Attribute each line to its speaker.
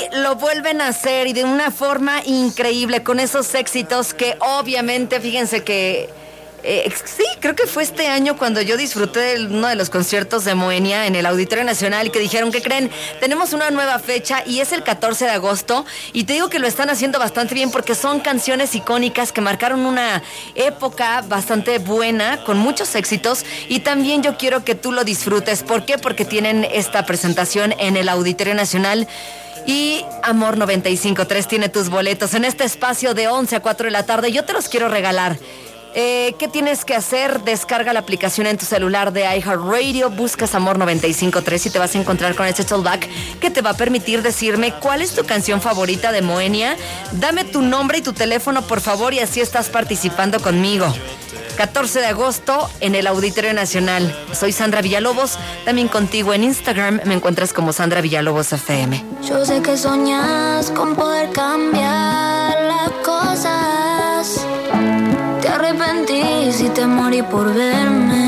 Speaker 1: lo vuelven a hacer y de una forma increíble con esos éxitos que obviamente, fíjense que sí, creo que fue este año cuando yo disfruté de uno de los conciertos de Moenia en el Auditorio Nacional y que dijeron, ¿qué creen? Tenemos una nueva fecha y es el 14 de agosto y te digo que lo están haciendo bastante bien porque son canciones icónicas que marcaron una época bastante buena con muchos éxitos y también yo quiero que tú lo disfrutes. ¿Por qué? Porque tienen esta presentación en el Auditorio Nacional. Y Amor 95.3 tiene tus boletos en este espacio de 11 a 4 de la tarde. Yo te los quiero regalar. ¿Qué tienes que hacer? Descarga la aplicación en tu celular de iHeartRadio, buscas Amor 95.3 y te vas a encontrar con este toolback que te va a permitir decirme cuál es tu canción favorita de Moenia. Dame tu nombre y tu teléfono, por favor, y así estás participando conmigo. 14 de agosto en el Auditorio Nacional. Soy Sandra Villalobos, también contigo en Instagram me encuentras como Sandra Villalobos FM.
Speaker 2: Yo sé que soñas con poder cambiar las cosas. Te arrepentís y te morí por verme.